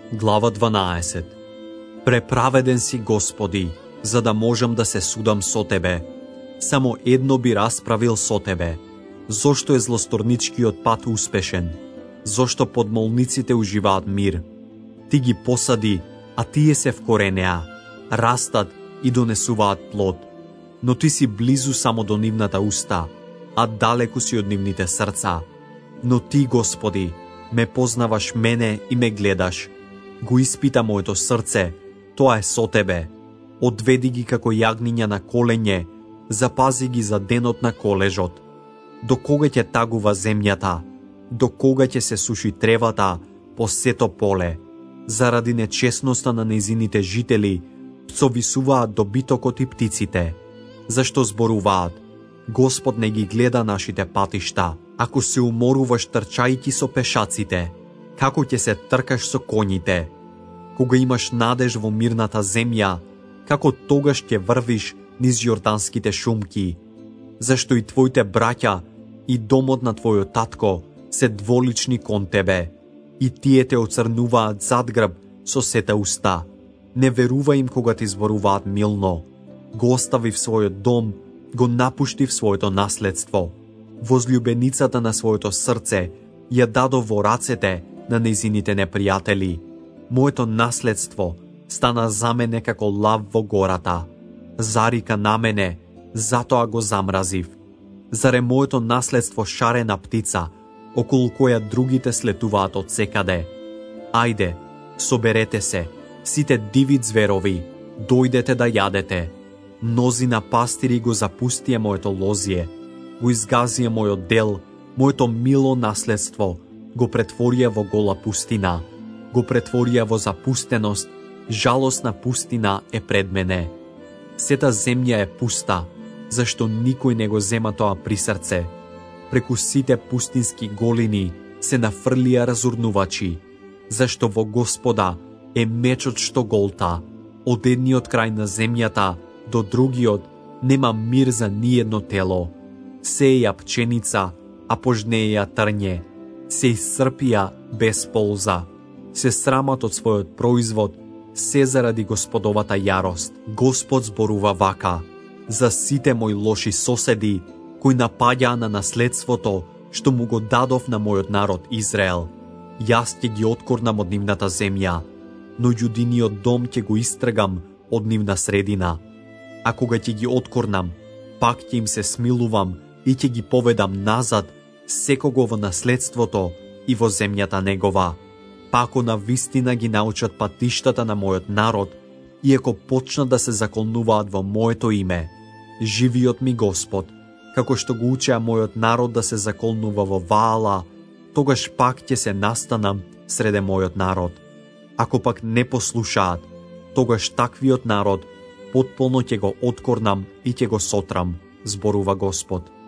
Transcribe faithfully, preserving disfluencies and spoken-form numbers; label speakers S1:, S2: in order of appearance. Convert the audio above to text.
S1: Глава дванаесет. Преправеден си, Господи, за да можам да се судам со Тебе. Само едно би расправил со Тебе. Зошто е злосторничкиот пат успешен? Зошто подмолниците уживаат мир? Ти ги посади, а тие се вкоренеа, растат и донесуваат плод. Но ти си близу само до нивната уста, а далеку си од нивните срца. Но ти, Господи, ме познаваш мене и ме гледаш. Го испита моето срце, тоа е со Тебе. Одведи ги како јагниња на коленје, запази ги за денот на колежот. До кога ќе тагува земјата? До кога ќе се суши тревата по сето поле? Заради нечесноста на нејзините жители, пцовисуваат добитокот и птиците. Зашто зборуваат? Господ не ги гледа нашите патишта. Ако се уморуваш трчајки со пешаците, како ќе се тркаш со коњите? Кога имаш надеж во мирната земја, како тогаш ќе врвиш низ јорданските шумки? Зашто и твоите браќа и домот на твојот татко се дволични кон тебе, и тие те оцрнуваат зад грб со сета уста. Не верува им кога ти зборуваат милно. Го остави в својот дом, го напушти в своето наследство. Возлюбеницата на своето срце ја дадо во рацете на нејзините непријатели. Моето наследство стана за мене како лав во гората. Зарика на мене, затоа го замразив. Заре моето наследство шарена птица, околу која другите слетуваат од секаде? Ајде, соберете се, сите диви зверови, дојдете да јадете. Нози на пастири го запустија моето лозие, го изгазија мојот дел, моето мило наследство, го претворија во гола пустина, го претворија во запустеност, жалосна пустина е пред мене. Сета земја е пуста, зашто никој не го зема тоа при срце. Преку сите пустински голини се нафрлија разурнувачи, зашто во Господа е мечот што голта. Од едниот крај на земјата до другиот нема мир за ниедно тело. Сеја пченица, а пожнеја трње. Се исцрпија без полза. Се срамат од својот производ, се заради Господовата јарост. Господ зборува вака: за сите мои лоши соседи, кои напаѓаа на наследството што му го дадов на мојот народ Израел. Јас ќе ги откорнам од нивната земја, но јудиниот дом ќе го истргам од нивна средина. А кога ќе ги откорнам, пак ќе им се смилувам и ќе ги поведам назад секого во наследството и во земјата негова. Пако на вистина ги научат патиштата на мојот народ, иако почнат да се заколнуваат во моето име. Живиот ми Господ, како што го учеа мојот народ да се заколнува во Ваала, тогаш пак ќе се настанам среде мојот народ. Ако пак не послушаат, тогаш таквиот народ потполно ќе го откорнам и ќе го сотрам, зборува Господ.